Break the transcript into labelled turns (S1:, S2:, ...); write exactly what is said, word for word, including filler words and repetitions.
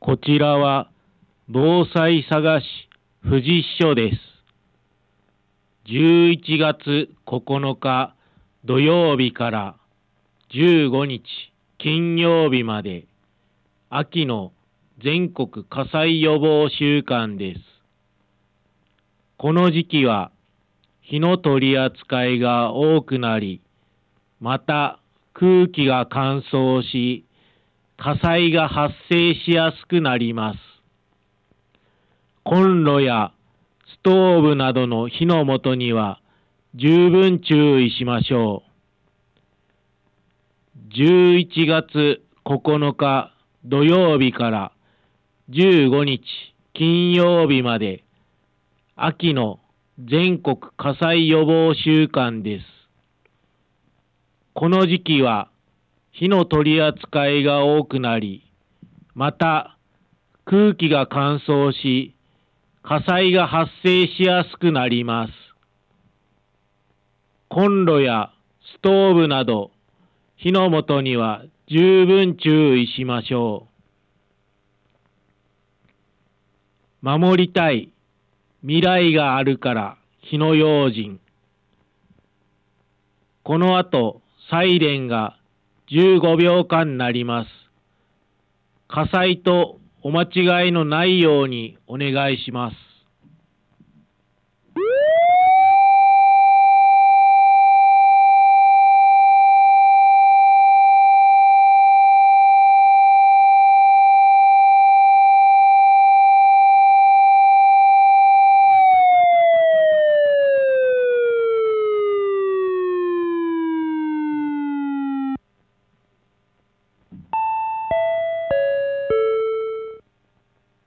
S1: こちらは防災佐賀市富士支所です。じゅういちがつここのか土曜日からじゅうごにち金曜日まで秋の全国火災予防週間です。この時期は火の取り扱いが多くなり、また空気が乾燥し、火災が発生しやすくなります。コンロやストーブなどの火の元には十分注意しましょう。じゅういちがつここのか土曜日からじゅうごにち金曜日まで秋の全国火災予防週間です。この時期は火の取り扱いが多くなり、また空気が乾燥し、火災が発生しやすくなります。コンロやストーブなど火の元には十分注意しましょう。守りたい未来があるから火の用心。この後サイレンがじゅうごびょうかん鳴ります。火災とお間違いのないようにお願いします。